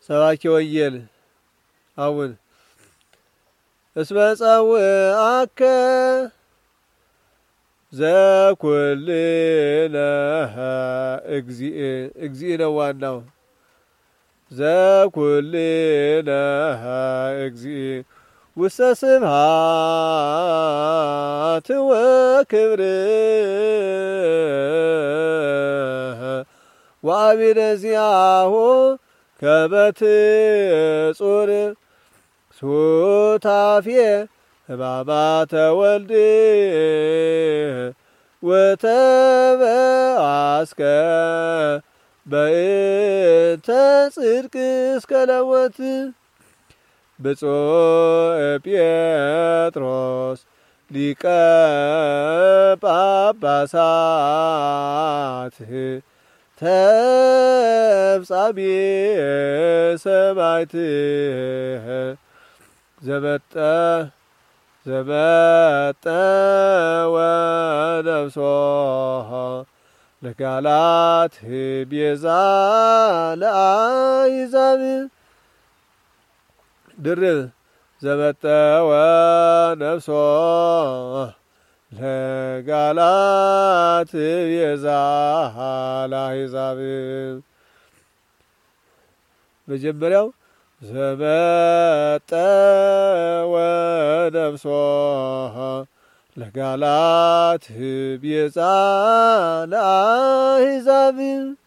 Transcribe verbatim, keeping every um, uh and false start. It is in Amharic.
ሰባኪ ወንጌል አቡን እስመ ጸውዐከ ዘኩልነ እግዚእ እግዚእ ነው ዋናው። ዘኩልነ እግዚእ ውስተ ስብሐት ወክብር ወአቢነ ዚአሁ ከመትጹር ሱታፌ ሕማማተ ወልድ ወተበአስከ በእንተ ጽድቅ እስከ ለሞት ብፁዕ ጴጥሮስ ሊቀ ጳጳሳት ተፍጻሜ ሰማዕት ዘመጠ ዘመጠ ወነፍሶ ለካላት ቤዛ ለአሕዛብ ድርብ ዘመጠ ወነፍሶ ለጋላት ቤዛ ለአሕዛብ። መጀመሪያው ዘመጠ ወነፍሶ ለጋላት ቤዛ ለአሕዛብ